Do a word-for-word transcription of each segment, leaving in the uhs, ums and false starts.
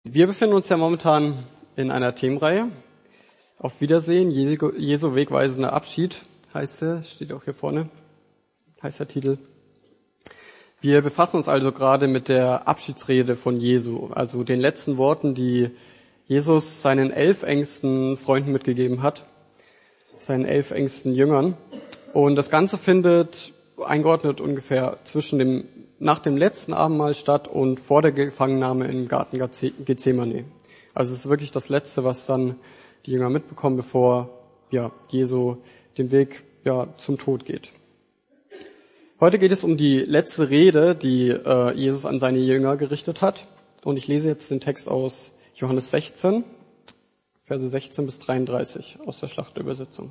Wir befinden uns ja momentan in einer Themenreihe. Auf Wiedersehen, Jesu, Jesu wegweisender Abschied, heißt er, steht auch hier vorne, heißt der Titel. Wir befassen uns also gerade mit der Abschiedsrede von Jesu, also den letzten Worten, die Jesus seinen elf engsten Freunden mitgegeben hat, seinen elf engsten Jüngern. Und das Ganze findet eingeordnet ungefähr zwischen dem nach dem letzten Abendmahl statt und vor der Gefangennahme im Garten Gethsemane. Also es ist wirklich das Letzte, was dann die Jünger mitbekommen, bevor ja Jesu den Weg ja zum Tod geht. Heute geht es um die letzte Rede, die äh, Jesus an seine Jünger gerichtet hat. Und ich lese jetzt den Text aus Johannes sechzehn, Verse sechzehn bis dreiunddreißig aus der Schlachterübersetzung.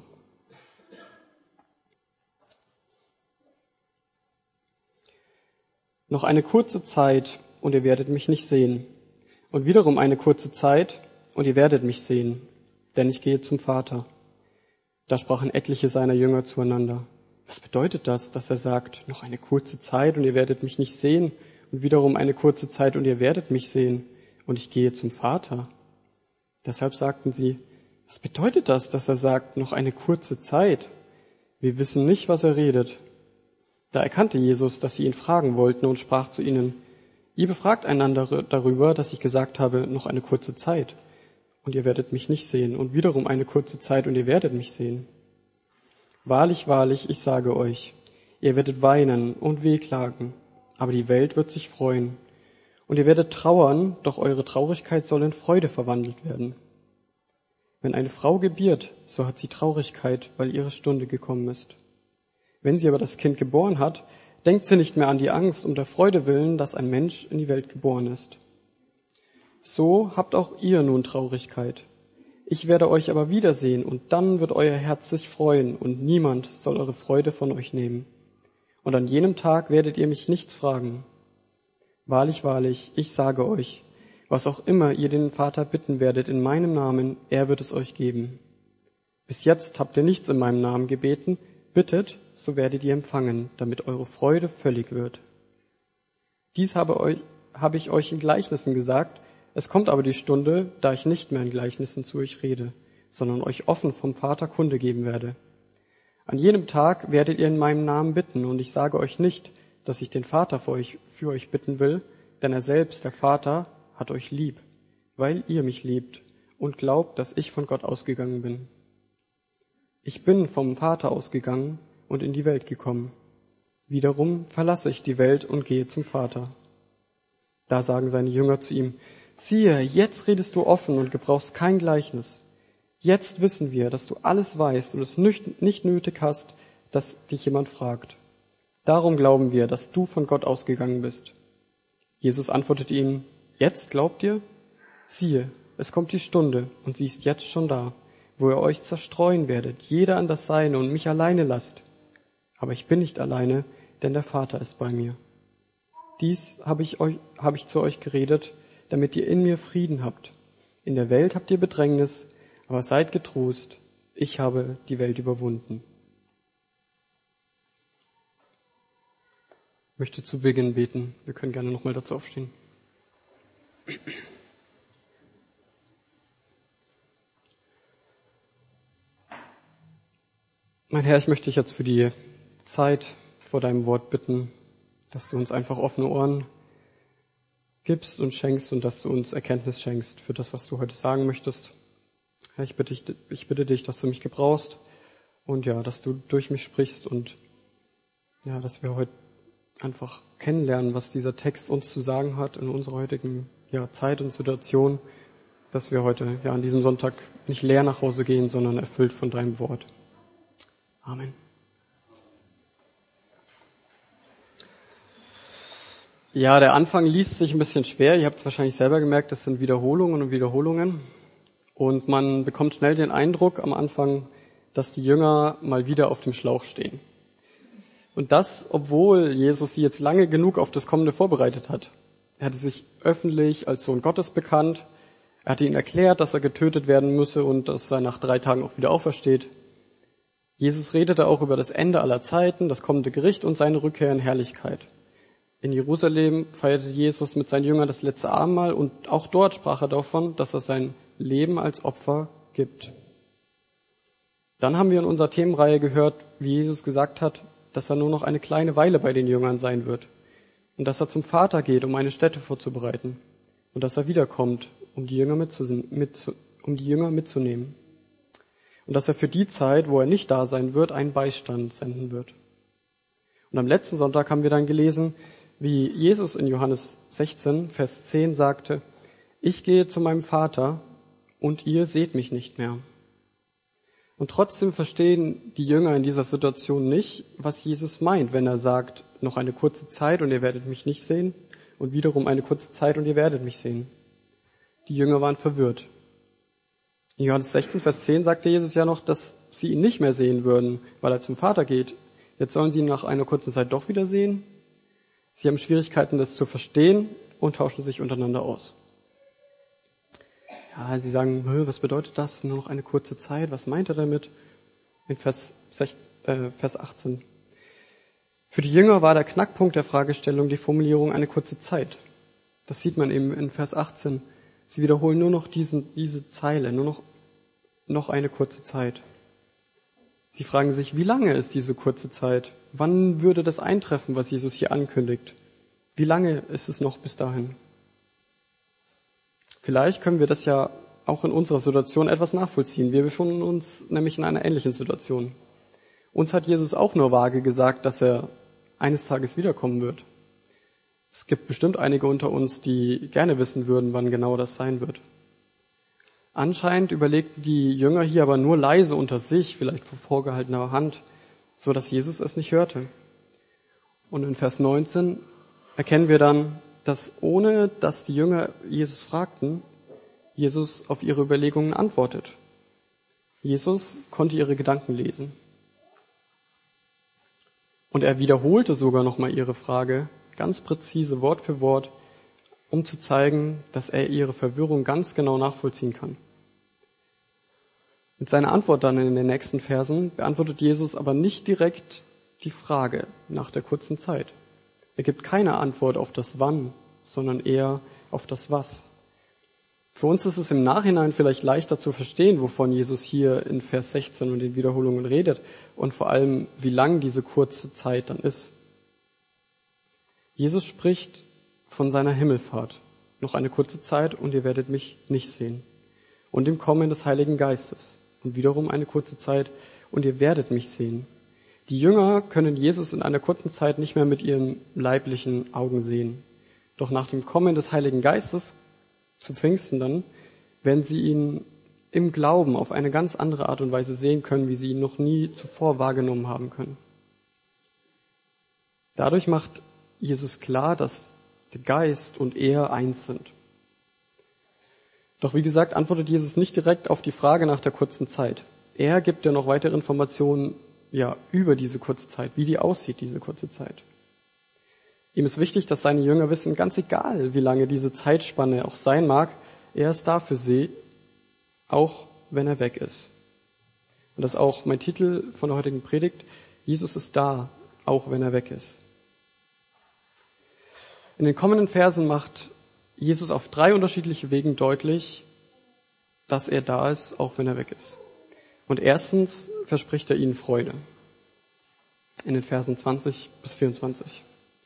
Noch eine kurze Zeit, und ihr werdet mich nicht sehen. Und wiederum eine kurze Zeit, und ihr werdet mich sehen, denn ich gehe zum Vater. Da sprachen etliche seiner Jünger zueinander. Was bedeutet das, dass er sagt, noch eine kurze Zeit, und ihr werdet mich nicht sehen, und wiederum eine kurze Zeit, und ihr werdet mich sehen, und ich gehe zum Vater? Deshalb sagten sie, was bedeutet das, dass er sagt, noch eine kurze Zeit? Wir wissen nicht, was er redet. Da erkannte Jesus, dass sie ihn fragen wollten und sprach zu ihnen, ihr befragt einander darüber, dass ich gesagt habe, noch eine kurze Zeit, und ihr werdet mich nicht sehen, und wiederum eine kurze Zeit, und ihr werdet mich sehen. Wahrlich, wahrlich, ich sage euch, ihr werdet weinen und wehklagen, aber die Welt wird sich freuen. Und ihr werdet trauern, doch eure Traurigkeit soll in Freude verwandelt werden. Wenn eine Frau gebiert, so hat sie Traurigkeit, weil ihre Stunde gekommen ist. Wenn sie aber das Kind geboren hat, denkt sie nicht mehr an die Angst um der Freude willen, dass ein Mensch in die Welt geboren ist. So habt auch ihr nun Traurigkeit. Ich werde euch aber wiedersehen, und dann wird euer Herz sich freuen, und niemand soll eure Freude von euch nehmen. Und an jenem Tag werdet ihr mich nichts fragen. Wahrlich, wahrlich, ich sage euch, was auch immer ihr den Vater bitten werdet in meinem Namen, er wird es euch geben. Bis jetzt habt ihr nichts in meinem Namen gebeten, bittet, so werdet ihr empfangen, damit eure Freude völlig wird. Dies habe, euch, habe ich euch in Gleichnissen gesagt, es kommt aber die Stunde, da ich nicht mehr in Gleichnissen zu euch rede, sondern euch offen vom Vater Kunde geben werde. An jenem Tag werdet ihr in meinem Namen bitten, und ich sage euch nicht, dass ich den Vater für euch, für euch bitten will, denn er selbst, der Vater, hat euch lieb, weil ihr mich liebt und glaubt, dass ich von Gott ausgegangen bin. Ich bin vom Vater ausgegangen und in die Welt gekommen. Wiederum verlasse ich die Welt und gehe zum Vater. Da sagen seine Jünger zu ihm, siehe, jetzt redest du offen und gebrauchst kein Gleichnis. Jetzt wissen wir, dass du alles weißt und es nicht nötig hast, dass dich jemand fragt. Darum glauben wir, dass du von Gott ausgegangen bist. Jesus antwortete ihnen, jetzt glaubt ihr? Siehe, es kommt die Stunde, und sie ist jetzt schon da, wo ihr euch zerstreuen werdet, jeder an das Seine und mich alleine lasst. Aber ich bin nicht alleine, denn der Vater ist bei mir. Dies habe ich euch, habe ich zu euch geredet, damit ihr in mir Frieden habt. In der Welt habt ihr Bedrängnis, aber seid getrost, ich habe die Welt überwunden. Ich möchte zu Beginn beten. Wir können gerne nochmal dazu aufstehen. Mein Herr, ich möchte dich jetzt für die Zeit vor deinem Wort bitten, dass du uns einfach offene Ohren gibst und schenkst und dass du uns Erkenntnis schenkst für das, was du heute sagen möchtest. Herr, ich bitte, dich, ich bitte dich, dass du mich gebrauchst und ja, dass du durch mich sprichst und ja, dass wir heute einfach kennenlernen, was dieser Text uns zu sagen hat in unserer heutigen ja, Zeit und Situation, dass wir heute ja an diesem Sonntag nicht leer nach Hause gehen, sondern erfüllt von deinem Wort. Amen. Ja, der Anfang liest sich ein bisschen schwer. Ihr habt es wahrscheinlich selber gemerkt, das sind Wiederholungen und Wiederholungen. Und man bekommt schnell den Eindruck am Anfang, dass die Jünger mal wieder auf dem Schlauch stehen. Und das, obwohl Jesus sie jetzt lange genug auf das Kommende vorbereitet hat. Er hatte sich öffentlich als Sohn Gottes bekannt. Er hatte ihnen erklärt, dass er getötet werden müsse und dass er nach drei Tagen auch wieder aufersteht. Jesus redete auch über das Ende aller Zeiten, das kommende Gericht und seine Rückkehr in Herrlichkeit. In Jerusalem feierte Jesus mit seinen Jüngern das letzte Abendmahl und auch dort sprach er davon, dass er sein Leben als Opfer gibt. Dann haben wir in unserer Themenreihe gehört, wie Jesus gesagt hat, dass er nur noch eine kleine Weile bei den Jüngern sein wird und dass er zum Vater geht, um eine Stätte vorzubereiten und dass er wiederkommt, um die Jünger, mitzu- mit, um die Jünger mitzunehmen und dass er für die Zeit, wo er nicht da sein wird, einen Beistand senden wird. Und am letzten Sonntag haben wir dann gelesen, wie Jesus in Johannes sechzehn, Vers zehn sagte, ich gehe zu meinem Vater und ihr seht mich nicht mehr. Und trotzdem verstehen die Jünger in dieser Situation nicht, was Jesus meint, wenn er sagt, noch eine kurze Zeit und ihr werdet mich nicht sehen und wiederum eine kurze Zeit und ihr werdet mich sehen. Die Jünger waren verwirrt. In Johannes sechzehn, Vers zehn sagte Jesus ja noch, dass sie ihn nicht mehr sehen würden, weil er zum Vater geht. Jetzt sollen sie ihn nach einer kurzen Zeit doch wieder sehen. Sie haben Schwierigkeiten, das zu verstehen und tauschen sich untereinander aus. Ja, sie sagen, was bedeutet das? Nur noch eine kurze Zeit. Was meint er damit? In Vers, sechzehn, äh, Vers achtzehn. Für die Jünger war der Knackpunkt der Fragestellung die Formulierung eine kurze Zeit. Das sieht man eben in Vers achtzehn. Sie wiederholen nur noch diesen, diese Zeile, nur noch, noch eine kurze Zeit. Sie fragen sich, wie lange ist diese kurze Zeit? Wann würde das eintreffen, was Jesus hier ankündigt? Wie lange ist es noch bis dahin? Vielleicht können wir das ja auch in unserer Situation etwas nachvollziehen. Wir befinden uns nämlich in einer ähnlichen Situation. Uns hat Jesus auch nur vage gesagt, dass er eines Tages wiederkommen wird. Es gibt bestimmt einige unter uns, die gerne wissen würden, wann genau das sein wird. Anscheinend überlegten die Jünger hier aber nur leise unter sich, vielleicht vor vorgehaltener Hand, so dass Jesus es nicht hörte. Und in Vers neunzehn erkennen wir dann, dass ohne dass die Jünger Jesus fragten, Jesus auf ihre Überlegungen antwortet. Jesus konnte ihre Gedanken lesen. Und er wiederholte sogar nochmal ihre Frage, ganz präzise, Wort für Wort, um zu zeigen, dass er ihre Verwirrung ganz genau nachvollziehen kann. Mit seiner Antwort dann in den nächsten Versen beantwortet Jesus aber nicht direkt die Frage nach der kurzen Zeit. Er gibt keine Antwort auf das Wann, sondern eher auf das Was. Für uns ist es im Nachhinein vielleicht leichter zu verstehen, wovon Jesus hier in Vers sechzehn und den Wiederholungen redet und vor allem, wie lang diese kurze Zeit dann ist. Jesus spricht von seiner Himmelfahrt. Noch eine kurze Zeit und ihr werdet mich nicht sehen. Und dem Kommen des Heiligen Geistes. Und wiederum eine kurze Zeit und ihr werdet mich sehen. Die Jünger können Jesus in einer kurzen Zeit nicht mehr mit ihren leiblichen Augen sehen. Doch nach dem Kommen des Heiligen Geistes zu Pfingsten dann, werden sie ihn im Glauben auf eine ganz andere Art und Weise sehen können, wie sie ihn noch nie zuvor wahrgenommen haben können. Dadurch macht Jesus klar, dass der Geist und er eins sind. Doch wie gesagt, antwortet Jesus nicht direkt auf die Frage nach der kurzen Zeit. Er gibt ja noch weitere Informationen ja, über diese kurze Zeit, wie die aussieht, diese kurze Zeit. Ihm ist wichtig, dass seine Jünger wissen, ganz egal, wie lange diese Zeitspanne auch sein mag, er ist da für sie, auch wenn er weg ist. Und das ist auch mein Titel von der heutigen Predigt. Jesus ist da, auch wenn er weg ist. In den kommenden Versen macht Jesus auf drei unterschiedliche Wegen deutlich, dass er da ist, auch wenn er weg ist. Und erstens verspricht er ihnen Freude. In den Versen zwanzig bis vierundzwanzig.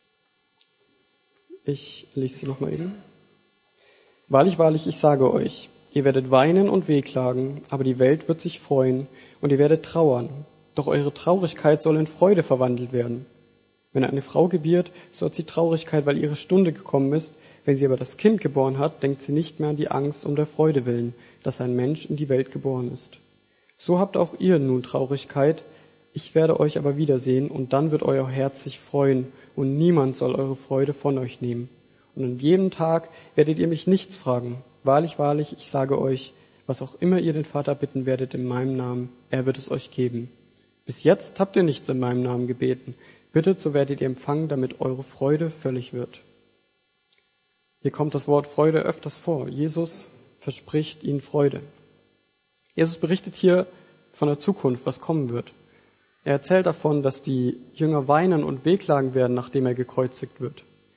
Ich lese sie nochmal eben. Wahrlich, wahrlich, ich sage euch, ihr werdet weinen und wehklagen, aber die Welt wird sich freuen und ihr werdet trauern. Doch eure Traurigkeit soll in Freude verwandelt werden. Wenn eine Frau gebiert, so hat sie Traurigkeit, weil ihre Stunde gekommen ist. Wenn sie aber das Kind geboren hat, denkt sie nicht mehr an die Angst um der Freude willen, dass ein Mensch in die Welt geboren ist. So habt auch ihr nun Traurigkeit. Ich werde euch aber wiedersehen und dann wird euer Herz sich freuen und niemand soll eure Freude von euch nehmen. Und an jedem Tag werdet ihr mich nichts fragen. Wahrlich, wahrlich, ich sage euch, was auch immer ihr den Vater bitten werdet in meinem Namen, er wird es euch geben. Bis jetzt habt ihr nichts in meinem Namen gebeten. Bittet, so werdet ihr empfangen, damit eure Freude völlig wird. Hier kommt das Wort Freude öfters vor. Jesus verspricht ihnen Freude. Jesus berichtet hier von der Zukunft, was kommen wird. Er erzählt davon, dass die Jünger weinen und wehklagen werden, nachdem er gekreuzigt wird.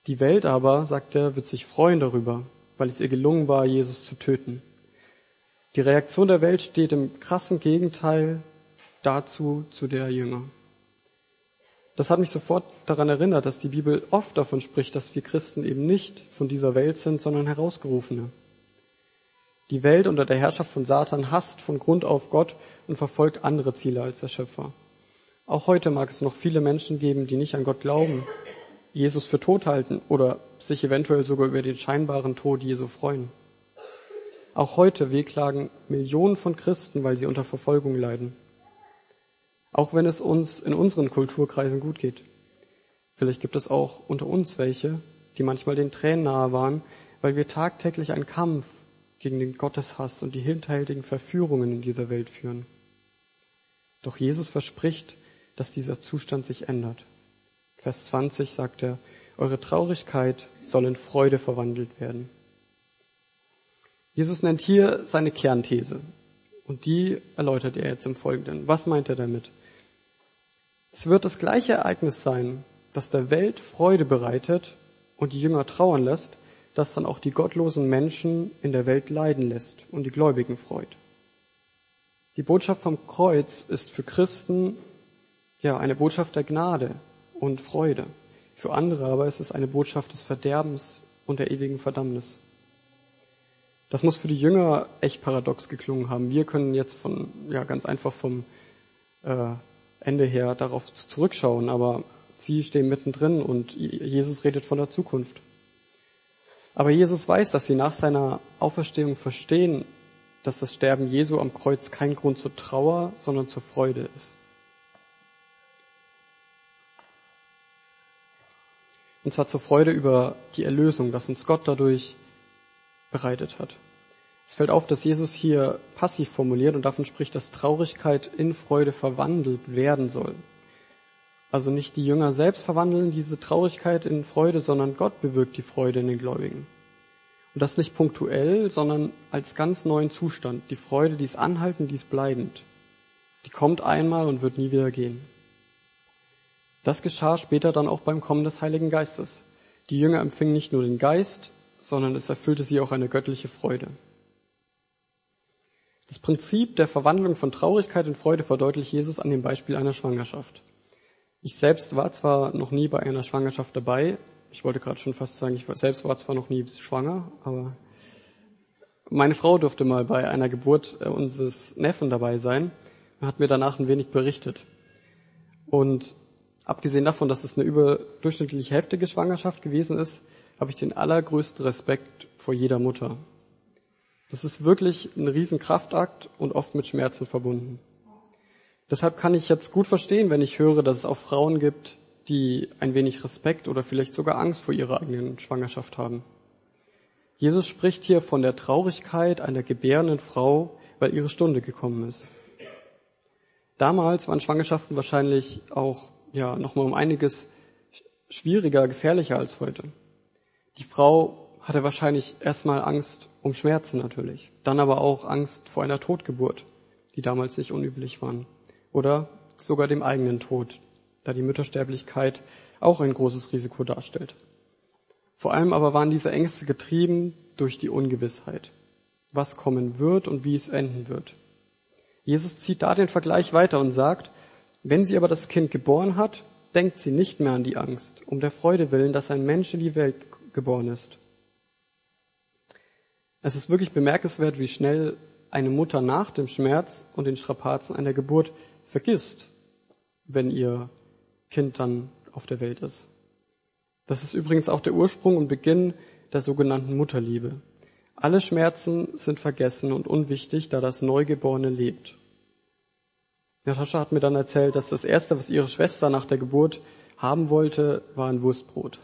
Die Welt aber, sagt er, wird sich freuen darüber, weil es ihr gelungen war, Jesus zu töten. Die Reaktion der Welt steht im krassen Gegenteil dazu, zu der Jünger. Das hat mich sofort daran erinnert, dass die Bibel oft davon spricht, dass wir Christen eben nicht von dieser Welt sind, sondern Herausgerufene. Die Welt unter der Herrschaft von Satan hasst von Grund auf Gott und verfolgt andere Ziele als der Schöpfer. Auch heute mag es noch viele Menschen geben, die nicht an Gott glauben, Jesus für tot halten oder sich eventuell sogar über den scheinbaren Tod Jesu freuen. Auch heute wehklagen Millionen von Christen, weil sie unter Verfolgung leiden. Auch wenn es uns in unseren Kulturkreisen gut geht. Vielleicht gibt es auch unter uns welche, die manchmal den Tränen nahe waren, weil wir tagtäglich einen Kampf gegen den Gotteshass und die hinterhältigen Verführungen in dieser Welt führen. Doch Jesus verspricht, dass dieser Zustand sich ändert. Vers zwanzig sagt er, eure Traurigkeit soll in Freude verwandelt werden. Jesus nennt hier seine Kernthese und die erläutert er jetzt im Folgenden. Was meint er damit? Es wird das gleiche Ereignis sein, das der Welt Freude bereitet und die Jünger trauern lässt, das dann auch die gottlosen Menschen in der Welt leiden lässt und die Gläubigen freut. Die Botschaft vom Kreuz ist für Christen ja eine Botschaft der Gnade und Freude. Für andere aber ist es eine Botschaft des Verderbens und der ewigen Verdammnis. Das muss für die Jünger echt paradox geklungen haben. Wir können jetzt von ja ganz einfach vom äh, Ende her darauf zurückschauen, aber sie stehen mittendrin und Jesus redet von der Zukunft. Aber Jesus weiß, dass sie nach seiner Auferstehung verstehen, dass das Sterben Jesu am Kreuz kein Grund zur Trauer, sondern zur Freude ist. Und zwar zur Freude über die Erlösung, dass uns Gott dadurch bereitet hat. Es fällt auf, dass Jesus hier passiv formuliert und davon spricht, dass Traurigkeit in Freude verwandelt werden soll. Also nicht die Jünger selbst verwandeln diese Traurigkeit in Freude, sondern Gott bewirkt die Freude in den Gläubigen. Und das nicht punktuell, sondern als ganz neuen Zustand. Die Freude, die ist anhaltend, die ist bleibend. Die kommt einmal und wird nie wieder gehen. Das geschah später dann auch beim Kommen des Heiligen Geistes. Die Jünger empfingen nicht nur den Geist, sondern es erfüllte sie auch eine göttliche Freude. Das Prinzip der Verwandlung von Traurigkeit in Freude verdeutlicht Jesus an dem Beispiel einer Schwangerschaft. Ich selbst war zwar noch nie bei einer Schwangerschaft dabei, ich wollte gerade schon fast sagen, ich selbst war zwar noch nie schwanger, aber meine Frau durfte mal bei einer Geburt unseres Neffen dabei sein und hat mir danach ein wenig berichtet. Und abgesehen davon, dass es eine überdurchschnittlich heftige Schwangerschaft gewesen ist, habe ich den allergrößten Respekt vor jeder Mutter. Das ist wirklich ein Riesenkraftakt und oft mit Schmerzen verbunden. Deshalb kann ich jetzt gut verstehen, wenn ich höre, dass es auch Frauen gibt, die ein wenig Respekt oder vielleicht sogar Angst vor ihrer eigenen Schwangerschaft haben. Jesus spricht hier von der Traurigkeit einer gebärenden Frau, weil ihre Stunde gekommen ist. Damals waren Schwangerschaften wahrscheinlich auch ja nochmal um einiges schwieriger, gefährlicher als heute. Die Frau hatte wahrscheinlich erstmal Angst um Schmerzen natürlich, dann aber auch Angst vor einer Totgeburt, die damals nicht unüblich waren, oder sogar dem eigenen Tod, da die Müttersterblichkeit auch ein großes Risiko darstellt. Vor allem aber waren diese Ängste getrieben durch die Ungewissheit, was kommen wird und wie es enden wird. Jesus zieht da den Vergleich weiter und sagt, wenn sie aber das Kind geboren hat, denkt sie nicht mehr an die Angst, um der Freude willen, dass ein Mensch in die Welt geboren ist. Es ist wirklich bemerkenswert, wie schnell eine Mutter nach dem Schmerz und den Strapazen einer Geburt vergisst, wenn ihr Kind dann auf der Welt ist. Das ist übrigens auch der Ursprung und Beginn der sogenannten Mutterliebe. Alle Schmerzen sind vergessen und unwichtig, da das Neugeborene lebt. Natascha hat mir dann erzählt, dass das Erste, was ihre Schwester nach der Geburt haben wollte, war ein Wurstbrot.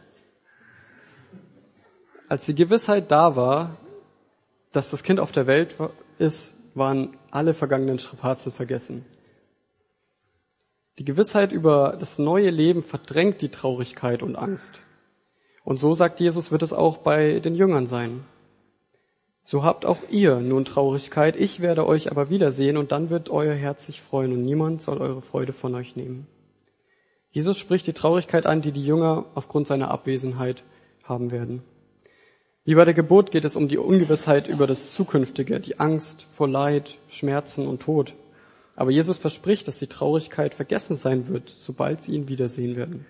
Als die Gewissheit da war, dass das Kind auf der Welt ist, waren alle vergangenen Strapazen vergessen. Die Gewissheit über das neue Leben verdrängt die Traurigkeit und Angst. Und so, sagt Jesus, wird es auch bei den Jüngern sein. So habt auch ihr nun Traurigkeit, ich werde euch aber wiedersehen und dann wird euer Herz sich freuen und niemand soll eure Freude von euch nehmen. Jesus spricht die Traurigkeit an, die die Jünger aufgrund seiner Abwesenheit haben werden. Wie bei der Geburt geht es um die Ungewissheit über das Zukünftige, die Angst vor Leid, Schmerzen und Tod. Aber Jesus verspricht, dass die Traurigkeit vergessen sein wird, sobald sie ihn wiedersehen werden.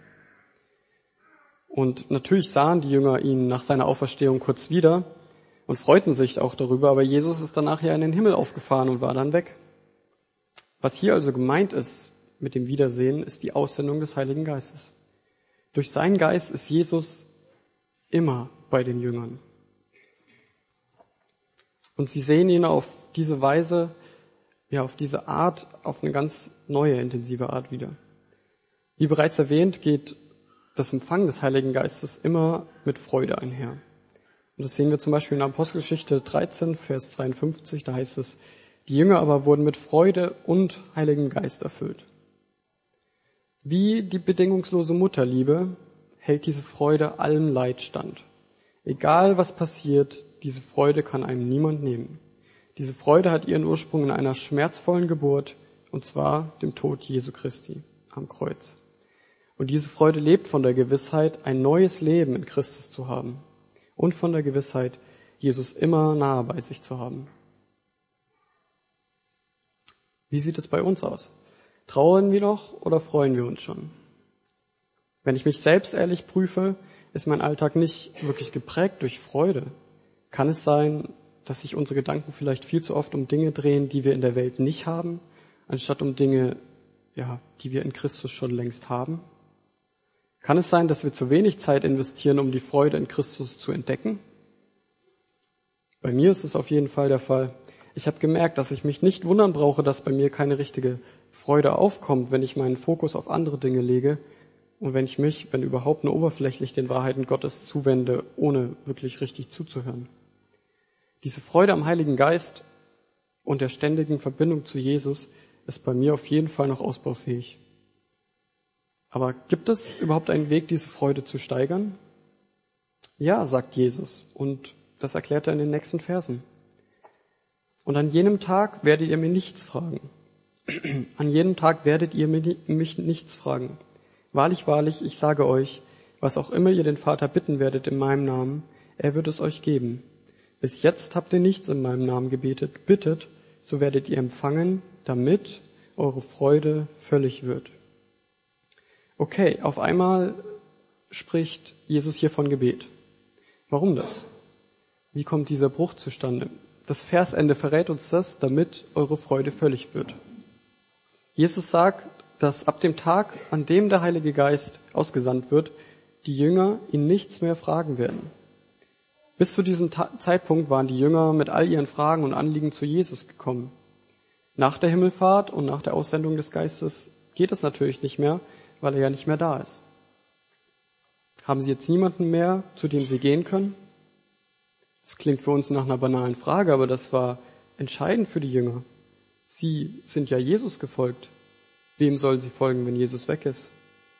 Und natürlich sahen die Jünger ihn nach seiner Auferstehung kurz wieder und freuten sich auch darüber, aber Jesus ist danach ja in den Himmel aufgefahren und war dann weg. Was hier also gemeint ist mit dem Wiedersehen, ist die Aussendung des Heiligen Geistes. Durch seinen Geist ist Jesus immer bei den Jüngern. Und sie sehen ihn auf diese Weise, ja, auf diese Art, auf eine ganz neue, intensive Art wieder. Wie bereits erwähnt, geht das Empfangen des Heiligen Geistes immer mit Freude einher. Und das sehen wir zum Beispiel in Apostelgeschichte dreizehn, Vers zweiundfünfzig, da heißt es, die Jünger aber wurden mit Freude und Heiligen Geist erfüllt. Wie die bedingungslose Mutterliebe hält diese Freude allem Leid stand. Egal was passiert, diese Freude kann einem niemand nehmen. Diese Freude hat ihren Ursprung in einer schmerzvollen Geburt, und zwar dem Tod Jesu Christi am Kreuz. Und diese Freude lebt von der Gewissheit, ein neues Leben in Christus zu haben und von der Gewissheit, Jesus immer nahe bei sich zu haben. Wie sieht es bei uns aus? Trauern wir noch oder freuen wir uns schon? Wenn ich mich selbst ehrlich prüfe, ist mein Alltag nicht wirklich geprägt durch Freude. Kann es sein, dass sich unsere Gedanken vielleicht viel zu oft um Dinge drehen, die wir in der Welt nicht haben, anstatt um Dinge, ja, die wir in Christus schon längst haben? Kann es sein, dass wir zu wenig Zeit investieren, um die Freude in Christus zu entdecken? Bei mir ist es auf jeden Fall der Fall. Ich habe gemerkt, dass ich mich nicht wundern brauche, dass bei mir keine richtige Freude aufkommt, wenn ich meinen Fokus auf andere Dinge lege und wenn ich mich, wenn überhaupt, nur oberflächlich den Wahrheiten Gottes zuwende, ohne wirklich richtig zuzuhören. Diese Freude am Heiligen Geist und der ständigen Verbindung zu Jesus ist bei mir auf jeden Fall noch ausbaufähig. Aber gibt es überhaupt einen Weg, diese Freude zu steigern? Ja, sagt Jesus, und das erklärt er in den nächsten Versen. Und an jenem Tag werdet ihr mir nichts fragen. An jenem Tag werdet ihr mich nichts fragen. Wahrlich, wahrlich, ich sage euch, was auch immer ihr den Vater bitten werdet in meinem Namen, er wird es euch geben. Bis jetzt habt ihr nichts in meinem Namen gebetet. Bittet, so werdet ihr empfangen, damit eure Freude völlig wird. Okay, auf einmal spricht Jesus hier von Gebet. Warum das? Wie kommt dieser Bruch zustande? Das Versende verrät uns das, damit eure Freude völlig wird. Jesus sagt, dass ab dem Tag, an dem der Heilige Geist ausgesandt wird, die Jünger ihn nichts mehr fragen werden. Bis zu diesem Ta- Zeitpunkt waren die Jünger mit all ihren Fragen und Anliegen zu Jesus gekommen. Nach der Himmelfahrt und nach der Aussendung des Geistes geht es natürlich nicht mehr, weil er ja nicht mehr da ist. Haben sie jetzt niemanden mehr, zu dem sie gehen können? Das klingt für uns nach einer banalen Frage, aber das war entscheidend für die Jünger. Sie sind ja Jesus gefolgt. Wem sollen sie folgen, wenn Jesus weg ist?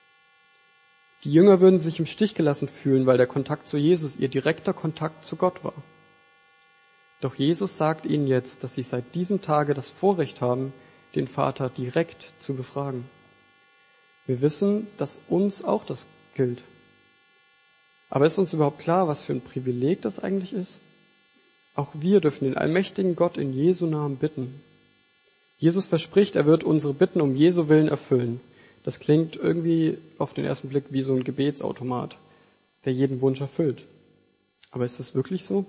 Die Jünger würden sich im Stich gelassen fühlen, weil der Kontakt zu Jesus ihr direkter Kontakt zu Gott war. Doch Jesus sagt ihnen jetzt, dass sie seit diesem Tage das Vorrecht haben, den Vater direkt zu befragen. Wir wissen, dass uns auch das gilt. Aber ist uns überhaupt klar, was für ein Privileg das eigentlich ist? Auch wir dürfen den allmächtigen Gott in Jesu Namen bitten. Jesus verspricht, er wird unsere Bitten um Jesu Willen erfüllen. Das klingt irgendwie auf den ersten Blick wie so ein Gebetsautomat, der jeden Wunsch erfüllt. Aber ist das wirklich so?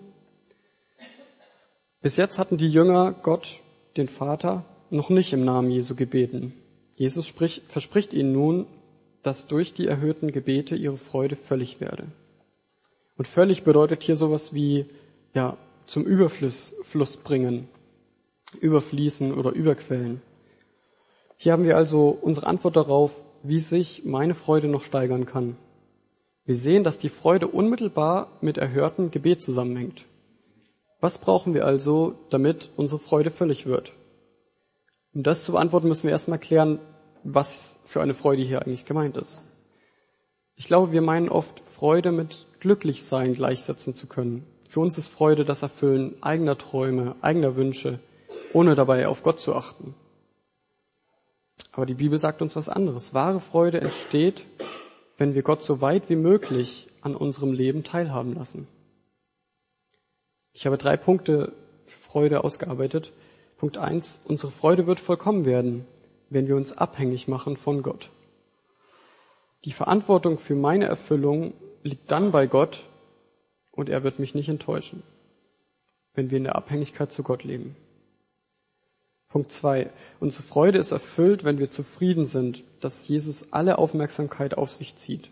Bis jetzt hatten die Jünger Gott, den Vater, noch nicht im Namen Jesu gebeten. Jesus sprich, verspricht ihnen nun, dass durch die erhörten Gebete ihre Freude völlig werde. Und völlig bedeutet hier sowas wie, ja, zum Überfluss Fluss bringen, überfließen oder überquellen. Hier haben wir also unsere Antwort darauf, wie sich meine Freude noch steigern kann. Wir sehen, dass die Freude unmittelbar mit erhörtem Gebet zusammenhängt. Was brauchen wir also, damit unsere Freude völlig wird? Um das zu beantworten, müssen wir erstmal klären, was für eine Freude hier eigentlich gemeint ist. Ich glaube, wir meinen oft, Freude mit Glücklichsein gleichsetzen zu können. Für uns ist Freude das Erfüllen eigener Träume, eigener Wünsche, ohne dabei auf Gott zu achten. Aber die Bibel sagt uns was anderes. Wahre Freude entsteht, wenn wir Gott so weit wie möglich an unserem Leben teilhaben lassen. Ich habe drei Punkte für Freude ausgearbeitet. Punkt eins, unsere Freude wird vollkommen werden, wenn wir uns abhängig machen von Gott. Die Verantwortung für meine Erfüllung liegt dann bei Gott und er wird mich nicht enttäuschen, wenn wir in der Abhängigkeit zu Gott leben. Punkt zwei. Unsere Freude ist erfüllt, wenn wir zufrieden sind, dass Jesus alle Aufmerksamkeit auf sich zieht.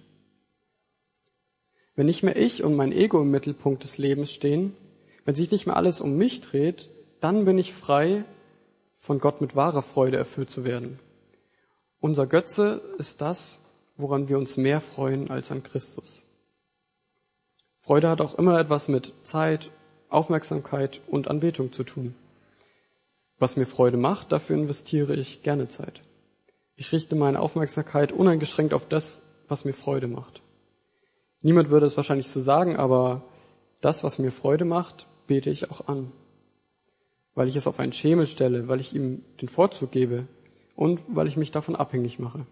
Wenn nicht mehr ich und mein Ego im Mittelpunkt des Lebens stehen, wenn sich nicht mehr alles um mich dreht, dann bin ich frei, von Gott mit wahrer Freude erfüllt zu werden. Unser Götze ist das, woran wir uns mehr freuen als an Christus. Freude hat auch immer etwas mit Zeit, Aufmerksamkeit und Anbetung zu tun. Was mir Freude macht, dafür investiere ich gerne Zeit. Ich richte meine Aufmerksamkeit uneingeschränkt auf das, was mir Freude macht. Niemand würde es wahrscheinlich so sagen, aber das, was mir Freude macht, bete ich auch an. Weil ich es auf einen Schemel stelle, weil ich ihm den Vorzug gebe und weil ich mich davon abhängig mache.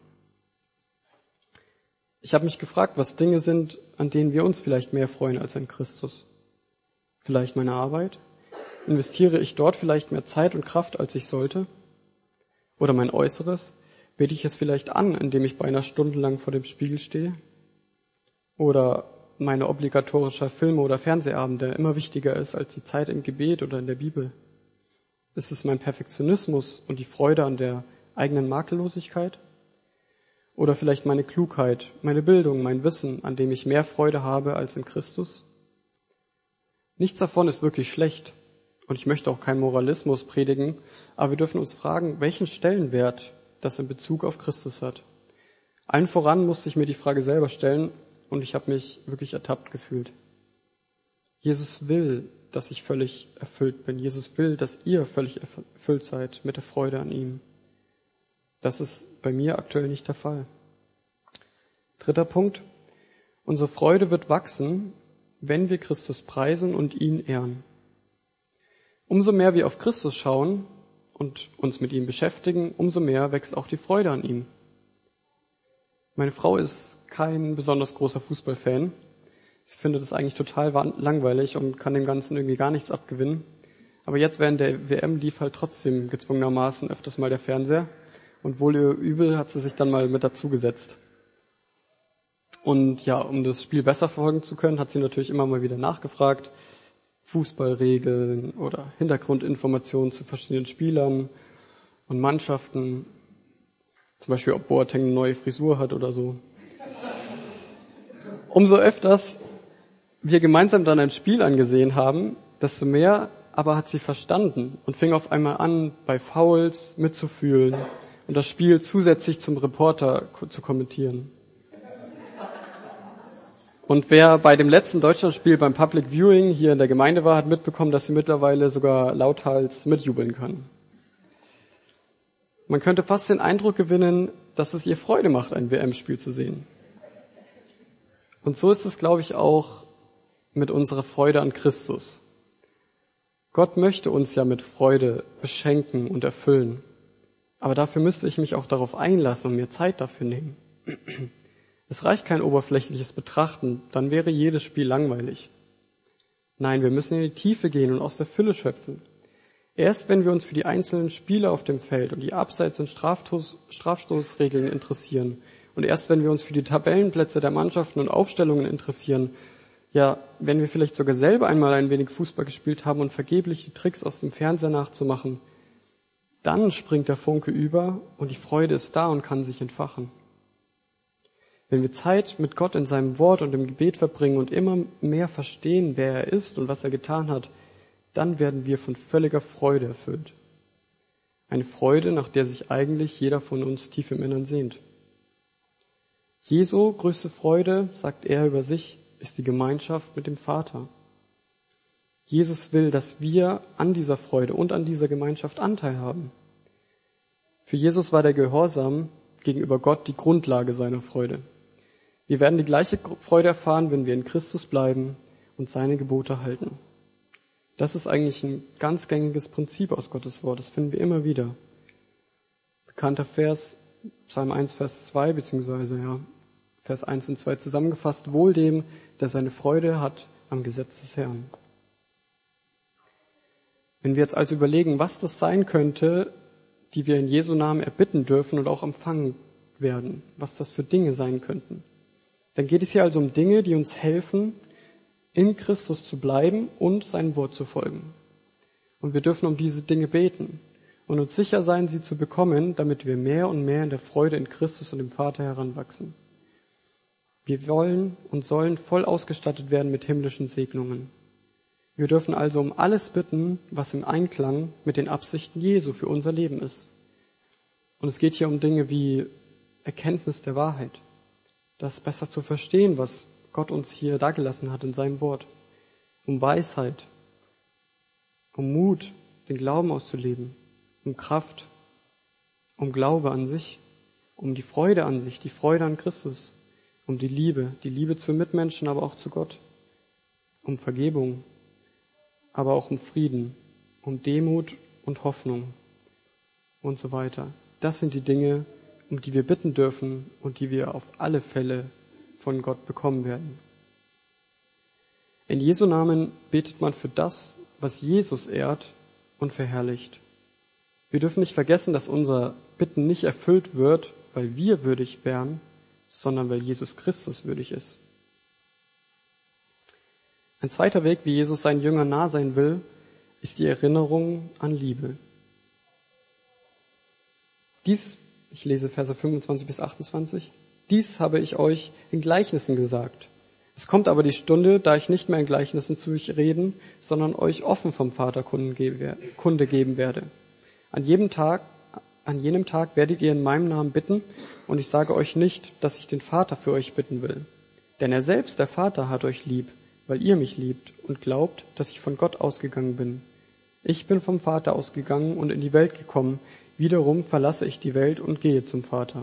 Ich habe mich gefragt, was Dinge sind, an denen wir uns vielleicht mehr freuen als an Christus. Vielleicht meine Arbeit? Investiere ich dort vielleicht mehr Zeit und Kraft, als ich sollte? Oder mein Äußeres? Bete ich es vielleicht an, indem ich beinahe stundenlang vor dem Spiegel stehe? Oder meine obligatorische Filme- oder Fernsehabend, der immer wichtiger ist als die Zeit im Gebet oder in der Bibel? Ist es mein Perfektionismus und die Freude an der eigenen Makellosigkeit? Oder vielleicht meine Klugheit, meine Bildung, mein Wissen, an dem ich mehr Freude habe als in Christus? Nichts davon ist wirklich schlecht. Und ich möchte auch keinen Moralismus predigen, aber wir dürfen uns fragen, welchen Stellenwert das in Bezug auf Christus hat. Allen voran musste ich mir die Frage selber stellen und ich habe mich wirklich ertappt gefühlt. Jesus will, dass ich völlig erfüllt bin. Jesus will, dass ihr völlig erfüllt seid mit der Freude an ihm. Das ist bei mir aktuell nicht der Fall. Dritter Punkt. Unsere Freude wird wachsen, wenn wir Christus preisen und ihn ehren. Umso mehr wir auf Christus schauen und uns mit ihm beschäftigen, umso mehr wächst auch die Freude an ihm. Meine Frau ist kein besonders großer Fußballfan. Sie findet es eigentlich total langweilig und kann dem Ganzen irgendwie gar nichts abgewinnen. Aber jetzt während der W M lief halt trotzdem gezwungenermaßen öfters mal der Fernseher. Und wohl ihr Übel hat sie sich dann mal mit dazugesetzt. Und ja, um das Spiel besser verfolgen zu können, hat sie natürlich immer mal wieder nachgefragt. Fußballregeln oder Hintergrundinformationen zu verschiedenen Spielern und Mannschaften. Zum Beispiel, ob Boateng eine neue Frisur hat oder so. Umso öfters wir gemeinsam dann ein Spiel angesehen haben, desto mehr aber hat sie verstanden und fing auf einmal an, bei Fouls mitzufühlen und das Spiel zusätzlich zum Reporter zu kommentieren. Und wer bei dem letzten Deutschlandspiel beim Public Viewing hier in der Gemeinde war, hat mitbekommen, dass sie mittlerweile sogar lauthals mitjubeln kann. Man könnte fast den Eindruck gewinnen, dass es ihr Freude macht, ein W M-Spiel zu sehen. Und so ist es, glaube ich, auch mit unserer Freude an Christus. Gott möchte uns ja mit Freude beschenken und erfüllen. Aber dafür müsste ich mich auch darauf einlassen und mir Zeit dafür nehmen. Es reicht kein oberflächliches Betrachten, dann wäre jedes Spiel langweilig. Nein, wir müssen in die Tiefe gehen und aus der Fülle schöpfen. Erst wenn wir uns für die einzelnen Spiele auf dem Feld und die Abseits- und Strafstoß, Strafstoßregeln interessieren und erst wenn wir uns für die Tabellenplätze der Mannschaften und Aufstellungen interessieren, ja, wenn wir vielleicht sogar selber einmal ein wenig Fußball gespielt haben und vergeblich die Tricks aus dem Fernseher nachzumachen, dann springt der Funke über und die Freude ist da und kann sich entfachen. Wenn wir Zeit mit Gott in seinem Wort und im Gebet verbringen und immer mehr verstehen, wer er ist und was er getan hat, dann werden wir von völliger Freude erfüllt. Eine Freude, nach der sich eigentlich jeder von uns tief im Innern sehnt. Jesu größte Freude, sagt er über sich, ist die Gemeinschaft mit dem Vater. Jesus will, dass wir an dieser Freude und an dieser Gemeinschaft Anteil haben. Für Jesus war der Gehorsam gegenüber Gott die Grundlage seiner Freude. Wir werden die gleiche Freude erfahren, wenn wir in Christus bleiben und seine Gebote halten. Das ist eigentlich ein ganz gängiges Prinzip aus Gottes Wort. Das finden wir immer wieder. Bekannter Vers, Psalm eins, Vers zwei, beziehungsweise, ja, Vers eins und zwei zusammengefasst, wohl dem, der seine Freude hat am Gesetz des Herrn. Wenn wir jetzt also überlegen, was das sein könnte, die wir in Jesu Namen erbitten dürfen und auch empfangen werden, was das für Dinge sein könnten, dann geht es hier also um Dinge, die uns helfen, in Christus zu bleiben und seinem Wort zu folgen. Und wir dürfen um diese Dinge beten und uns sicher sein, sie zu bekommen, damit wir mehr und mehr in der Freude in Christus und dem Vater heranwachsen. Wir wollen und sollen voll ausgestattet werden mit himmlischen Segnungen. Wir dürfen also um alles bitten, was im Einklang mit den Absichten Jesu für unser Leben ist. Und es geht hier um Dinge wie Erkenntnis der Wahrheit, das besser zu verstehen, was Gott uns hier dargelassen hat in seinem Wort, um Weisheit, um Mut, den Glauben auszuleben, um Kraft, um Glaube an sich, um die Freude an sich, die Freude an Christus, um die Liebe, die Liebe zu Mitmenschen, aber auch zu Gott, um Vergebung, aber auch um Frieden, um Demut und Hoffnung und so weiter. Das sind die Dinge, um die wir bitten dürfen und die wir auf alle Fälle von Gott bekommen werden. In Jesu Namen betet man für das, was Jesus ehrt und verherrlicht. Wir dürfen nicht vergessen, dass unser Bitten nicht erfüllt wird, weil wir würdig wären, sondern weil Jesus Christus würdig ist. Ein zweiter Weg, wie Jesus seinen Jüngern nah sein will, ist die Erinnerung an Liebe. Dies, ich lese Verse fünfundzwanzig bis achtundzwanzig, dies habe ich euch in Gleichnissen gesagt. Es kommt aber die Stunde, da ich nicht mehr in Gleichnissen zu euch reden, sondern euch offen vom Vater Kunde geben werde. An jedem Tag, an jenem Tag werdet ihr in meinem Namen bitten, und ich sage euch nicht, dass ich den Vater für euch bitten will. Denn er selbst, der Vater, hat euch lieb, weil ihr mich liebt und glaubt, dass ich von Gott ausgegangen bin. Ich bin vom Vater ausgegangen und in die Welt gekommen. Wiederum verlasse ich die Welt und gehe zum Vater.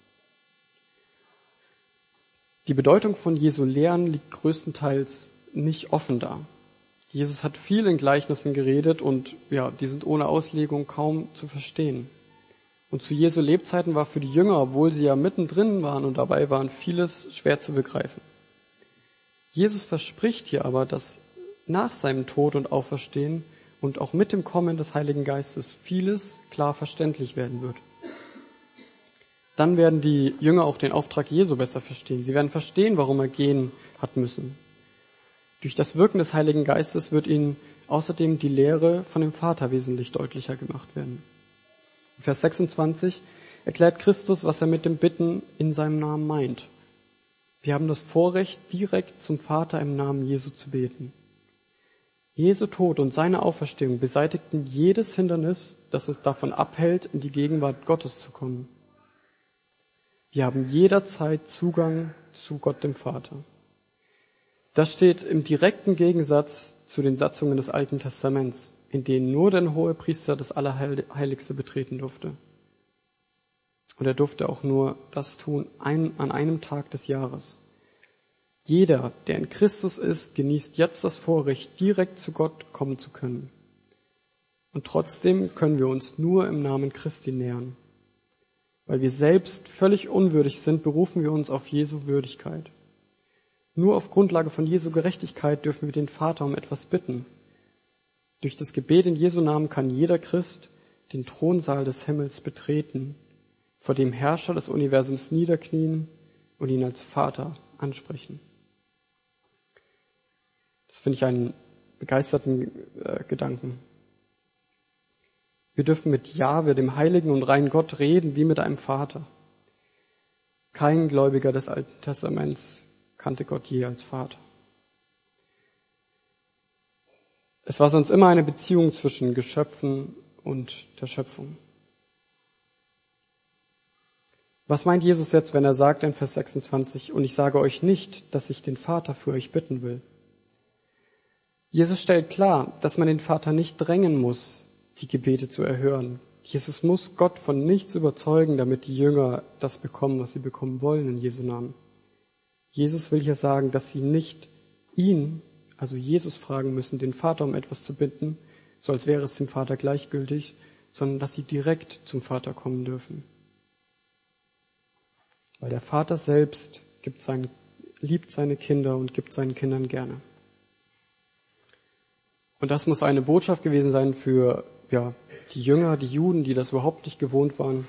Die Bedeutung von Jesu Lehren liegt größtenteils nicht offen da. Jesus hat viel in Gleichnissen geredet und ja, die sind ohne Auslegung kaum zu verstehen. Und zu Jesu Lebzeiten war für die Jünger, obwohl sie ja mittendrin waren und dabei waren, vieles schwer zu begreifen. Jesus verspricht hier aber, dass nach seinem Tod und Auferstehen und auch mit dem Kommen des Heiligen Geistes vieles klar verständlich werden wird. Dann werden die Jünger auch den Auftrag Jesu besser verstehen. Sie werden verstehen, warum er gehen hat müssen. Durch das Wirken des Heiligen Geistes wird ihnen außerdem die Lehre von dem Vater wesentlich deutlicher gemacht werden. In Vers sechsundzwanzig erklärt Christus, was er mit dem Bitten in seinem Namen meint. Wir haben das Vorrecht, direkt zum Vater im Namen Jesu zu beten. Jesu Tod und seine Auferstehung beseitigten jedes Hindernis, das uns davon abhält, in die Gegenwart Gottes zu kommen. Wir haben jederzeit Zugang zu Gott dem Vater. Das steht im direkten Gegensatz zu den Satzungen des Alten Testaments, in denen nur der Hohepriester das Allerheiligste betreten durfte. Und er durfte auch nur das tun ein, an einem Tag des Jahres. Jeder, der in Christus ist, genießt jetzt das Vorrecht, direkt zu Gott kommen zu können. Und trotzdem können wir uns nur im Namen Christi nähern. Weil wir selbst völlig unwürdig sind, berufen wir uns auf Jesu Würdigkeit. Nur auf Grundlage von Jesu Gerechtigkeit dürfen wir den Vater um etwas bitten. Durch das Gebet in Jesu Namen kann jeder Christ den Thronsaal des Himmels betreten, vor dem Herrscher des Universums niederknien und ihn als Vater ansprechen. Das finde ich einen begeisterten äh, Gedanken. Wir dürfen mit Jahwe, dem heiligen und reinen Gott, reden wie mit einem Vater. Kein Gläubiger des Alten Testaments kannte Gott je als Vater. Es war sonst immer eine Beziehung zwischen Geschöpfen und der Schöpfung. Was meint Jesus jetzt, wenn er sagt in Vers sechsundzwanzig, und ich sage euch nicht, dass ich den Vater für euch bitten will? Jesus stellt klar, dass man den Vater nicht drängen muss, die Gebete zu erhören. Jesus muss Gott von nichts überzeugen, damit die Jünger das bekommen, was sie bekommen wollen in Jesu Namen. Jesus will hier sagen, dass sie nicht ihn, also Jesus, fragen müssen, den Vater um etwas zu bitten, so als wäre es dem Vater gleichgültig, sondern dass sie direkt zum Vater kommen dürfen. Weil der Vater selbst gibt sein, liebt seine Kinder und gibt seinen Kindern gerne. Und das muss eine Botschaft gewesen sein für ja, die Jünger, die Juden, die das überhaupt nicht gewohnt waren.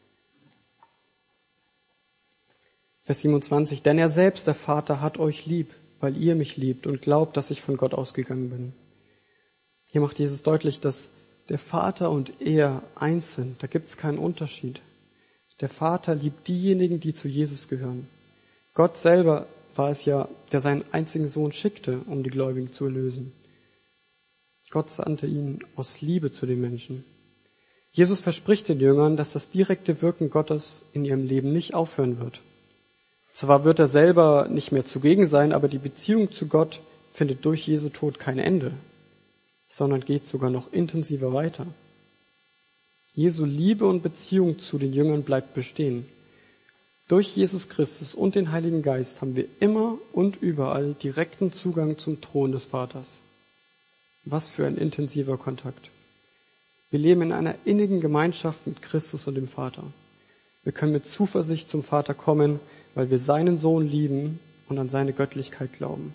Vers siebenundzwanzig, denn er selbst, der Vater, hat euch lieb, weil ihr mich liebt und glaubt, dass ich von Gott ausgegangen bin. Hier macht Jesus deutlich, dass der Vater und er eins sind. Da gibt es keinen Unterschied. Der Vater liebt diejenigen, die zu Jesus gehören. Gott selber war es ja, der seinen einzigen Sohn schickte, um die Gläubigen zu erlösen. Gott sandte ihn aus Liebe zu den Menschen. Jesus verspricht den Jüngern, dass das direkte Wirken Gottes in ihrem Leben nicht aufhören wird. Zwar wird er selber nicht mehr zugegen sein, aber die Beziehung zu Gott findet durch Jesu Tod kein Ende, sondern geht sogar noch intensiver weiter. Jesu Liebe und Beziehung zu den Jüngern bleibt bestehen. Durch Jesus Christus und den Heiligen Geist haben wir immer und überall direkten Zugang zum Thron des Vaters. Was für ein intensiver Kontakt. Wir leben in einer innigen Gemeinschaft mit Christus und dem Vater. Wir können mit Zuversicht zum Vater kommen, weil wir seinen Sohn lieben und an seine Göttlichkeit glauben.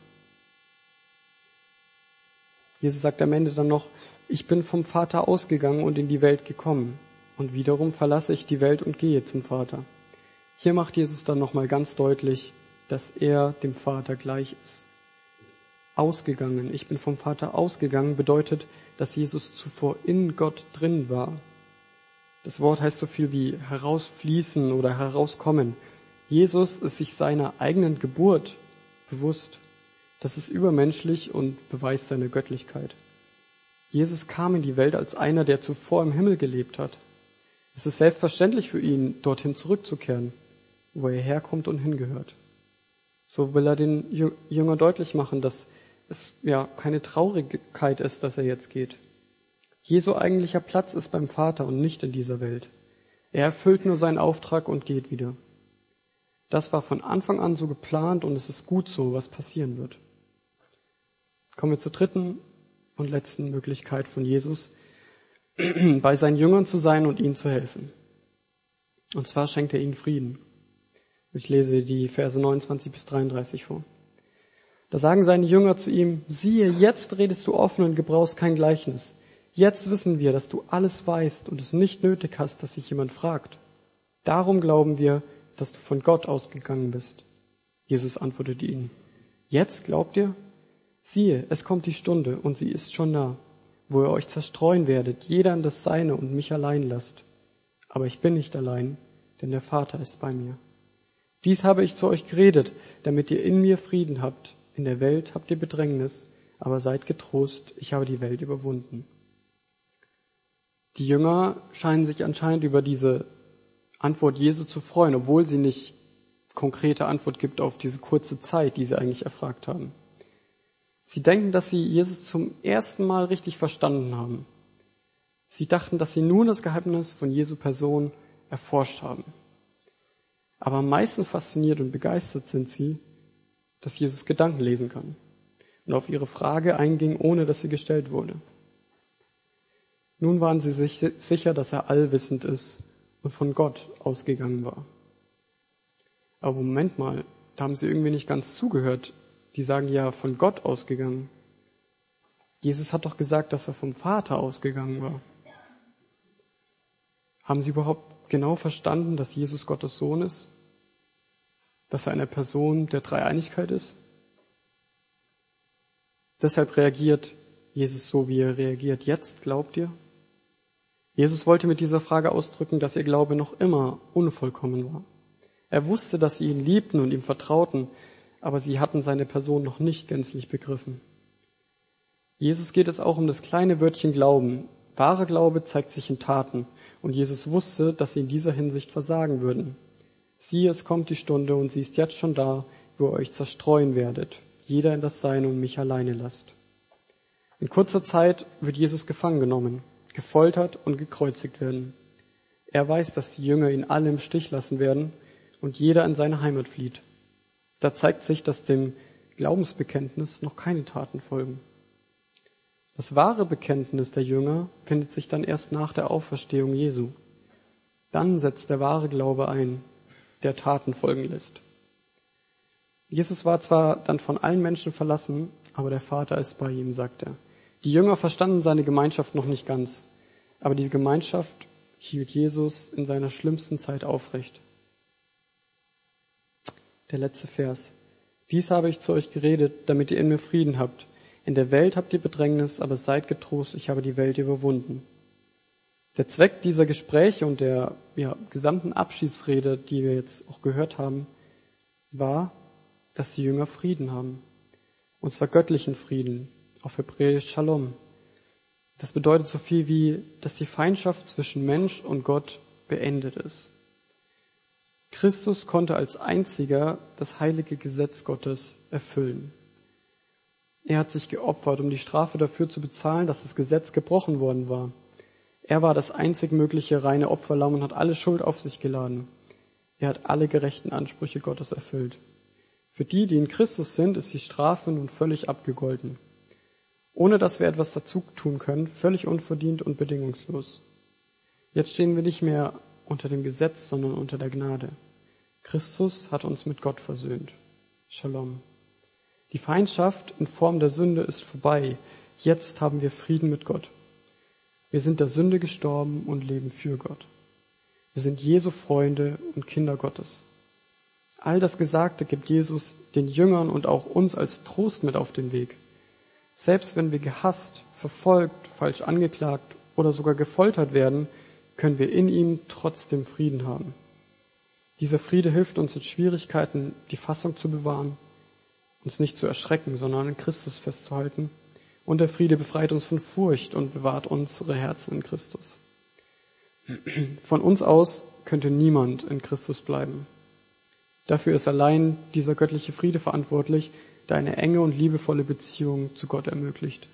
Jesus sagt am Ende dann noch, ich bin vom Vater ausgegangen und in die Welt gekommen. Und wiederum verlasse ich die Welt und gehe zum Vater. Hier macht Jesus dann nochmal ganz deutlich, dass er dem Vater gleich ist. Ausgegangen, ich bin vom Vater ausgegangen, bedeutet, dass Jesus zuvor in Gott drin war. Das Wort heißt so viel wie herausfließen oder herauskommen. Jesus ist sich seiner eigenen Geburt bewusst. Das ist übermenschlich und beweist seine Göttlichkeit. Jesus kam in die Welt als einer, der zuvor im Himmel gelebt hat. Es ist selbstverständlich für ihn, dorthin zurückzukehren, wo er herkommt und hingehört. So will er den Jüngern deutlich machen, dass es ja keine Traurigkeit ist, dass er jetzt geht. Jesu eigentlicher Platz ist beim Vater und nicht in dieser Welt. Er erfüllt nur seinen Auftrag und geht wieder. Das war von Anfang an so geplant und es ist gut so, was passieren wird. Kommen wir zur dritten und letzten Möglichkeit von Jesus, bei seinen Jüngern zu sein und ihnen zu helfen. Und zwar schenkt er ihnen Frieden. Ich lese die Verse neunundzwanzig bis dreiunddreißig vor. Da sagen seine Jünger zu ihm, siehe, jetzt redest du offen und gebrauchst kein Gleichnis. Jetzt wissen wir, dass du alles weißt und es nicht nötig hast, dass sich jemand fragt. Darum glauben wir, dass du von Gott ausgegangen bist. Jesus antwortete ihnen, jetzt glaubt ihr? Siehe, es kommt die Stunde und sie ist schon nah, wo ihr euch zerstreuen werdet, jeder in das Seine und mich allein lasst. Aber ich bin nicht allein, denn der Vater ist bei mir. Dies habe ich zu euch geredet, damit ihr in mir Frieden habt. In der Welt habt ihr Bedrängnis, aber seid getrost, ich habe die Welt überwunden. Die Jünger scheinen sich anscheinend über diese Antwort Jesu zu freuen, obwohl sie nicht konkrete Antwort gibt auf diese kurze Zeit, die sie eigentlich erfragt haben. Sie denken, dass sie Jesus zum ersten Mal richtig verstanden haben. Sie dachten, dass sie nun das Geheimnis von Jesu Person erforscht haben. Aber am meisten fasziniert und begeistert sind sie, dass Jesus Gedanken lesen kann und auf ihre Frage einging, ohne dass sie gestellt wurde. Nun waren sie sich sicher, dass er allwissend ist und von Gott ausgegangen war. Aber Moment mal, da haben sie irgendwie nicht ganz zugehört. Die sagen ja, von Gott ausgegangen. Jesus hat doch gesagt, dass er vom Vater ausgegangen war. Haben sie überhaupt genau verstanden, dass Jesus Gottes Sohn ist? Dass er eine Person der Dreieinigkeit ist? Deshalb reagiert Jesus so, wie er reagiert. Jetzt glaubt ihr? Jesus wollte mit dieser Frage ausdrücken, dass ihr Glaube noch immer unvollkommen war. Er wusste, dass sie ihn liebten und ihm vertrauten, aber sie hatten seine Person noch nicht gänzlich begriffen. Jesus geht es auch um das kleine Wörtchen Glauben. Wahre Glaube zeigt sich in Taten und Jesus wusste, dass sie in dieser Hinsicht versagen würden. Siehe, es kommt die Stunde und sie ist jetzt schon da, wo ihr euch zerstreuen werdet, jeder in das Seine und mich alleine lasst. In kurzer Zeit wird Jesus gefangen genommen, gefoltert und gekreuzigt werden. Er weiß, dass die Jünger ihn alle im Stich lassen werden und jeder in seine Heimat flieht. Da zeigt sich, dass dem Glaubensbekenntnis noch keine Taten folgen. Das wahre Bekenntnis der Jünger findet sich dann erst nach der Auferstehung Jesu. Dann setzt der wahre Glaube ein, der Taten folgen lässt. Jesus war zwar dann von allen Menschen verlassen, aber der Vater ist bei ihm, sagt er. Die Jünger verstanden seine Gemeinschaft noch nicht ganz, aber diese Gemeinschaft hielt Jesus in seiner schlimmsten Zeit aufrecht. Der letzte Vers. Dies habe ich zu euch geredet, damit ihr in mir Frieden habt. In der Welt habt ihr Bedrängnis, aber seid getrost, ich habe die Welt überwunden. Der Zweck dieser Gespräche und der ja, gesamten Abschiedsrede, die wir jetzt auch gehört haben, war, dass die Jünger Frieden haben. Und zwar göttlichen Frieden, auf Hebräisch Shalom. Das bedeutet so viel wie, dass die Feindschaft zwischen Mensch und Gott beendet ist. Christus konnte als einziger das heilige Gesetz Gottes erfüllen. Er hat sich geopfert, um die Strafe dafür zu bezahlen, dass das Gesetz gebrochen worden war. Er war das einzig mögliche reine Opferlamm und hat alle Schuld auf sich geladen. Er hat alle gerechten Ansprüche Gottes erfüllt. Für die, die in Christus sind, ist die Strafe nun völlig abgegolten. Ohne dass wir etwas dazu tun können, völlig unverdient und bedingungslos. Jetzt stehen wir nicht mehr unter dem Gesetz, sondern unter der Gnade. Christus hat uns mit Gott versöhnt. Shalom. Die Feindschaft in Form der Sünde ist vorbei. Jetzt haben wir Frieden mit Gott. Wir sind der Sünde gestorben und leben für Gott. Wir sind Jesu Freunde und Kinder Gottes. All das Gesagte gibt Jesus den Jüngern und auch uns als Trost mit auf den Weg. Selbst wenn wir gehasst, verfolgt, falsch angeklagt oder sogar gefoltert werden, können wir in ihm trotzdem Frieden haben. Dieser Friede hilft uns in Schwierigkeiten, die Fassung zu bewahren, uns nicht zu erschrecken, sondern an Christus festzuhalten. Und der Friede befreit uns von Furcht und bewahrt unsere Herzen in Christus. Von uns aus könnte niemand in Christus bleiben. Dafür ist allein dieser göttliche Friede verantwortlich, der eine enge und liebevolle Beziehung zu Gott ermöglicht.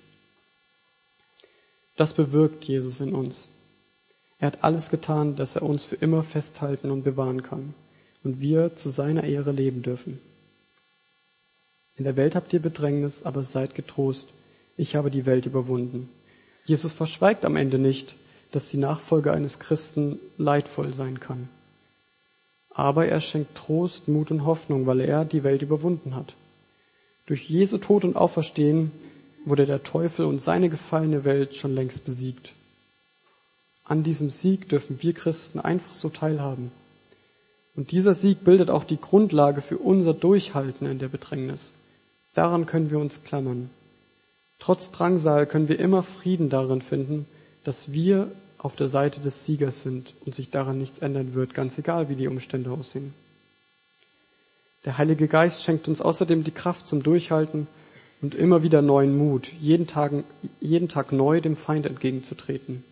Das bewirkt Jesus in uns. Er hat alles getan, dass er uns für immer festhalten und bewahren kann und wir zu seiner Ehre leben dürfen. In der Welt habt ihr Bedrängnis, aber seid getrost. Ich habe die Welt überwunden. Jesus verschweigt am Ende nicht, dass die Nachfolge eines Christen leidvoll sein kann. Aber er schenkt Trost, Mut und Hoffnung, weil er die Welt überwunden hat. Durch Jesu Tod und Auferstehen wurde der Teufel und seine gefallene Welt schon längst besiegt. An diesem Sieg dürfen wir Christen einfach so teilhaben. Und dieser Sieg bildet auch die Grundlage für unser Durchhalten in der Bedrängnis. Daran können wir uns klammern. Trotz Drangsal können wir immer Frieden darin finden, dass wir auf der Seite des Siegers sind und sich daran nichts ändern wird, ganz egal, wie die Umstände aussehen. Der Heilige Geist schenkt uns außerdem die Kraft zum Durchhalten und immer wieder neuen Mut, jeden Tag, jeden Tag neu dem Feind entgegenzutreten.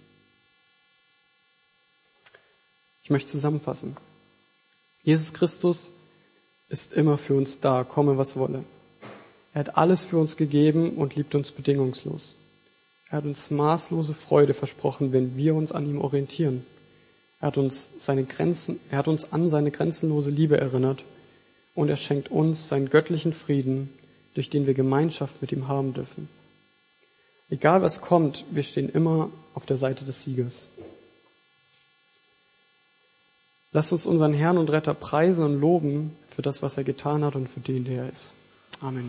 Ich möchte zusammenfassen. Jesus Christus ist immer für uns da, komme was wolle. Er hat alles für uns gegeben und liebt uns bedingungslos. Er hat uns maßlose Freude versprochen, wenn wir uns an ihm orientieren. Er hat uns seine Grenzen, er hat uns an seine grenzenlose Liebe erinnert und er schenkt uns seinen göttlichen Frieden, durch den wir Gemeinschaft mit ihm haben dürfen. Egal was kommt, wir stehen immer auf der Seite des Siegers. Lasst uns unseren Herrn und Retter preisen und loben für das, was er getan hat und für den, der er ist. Amen.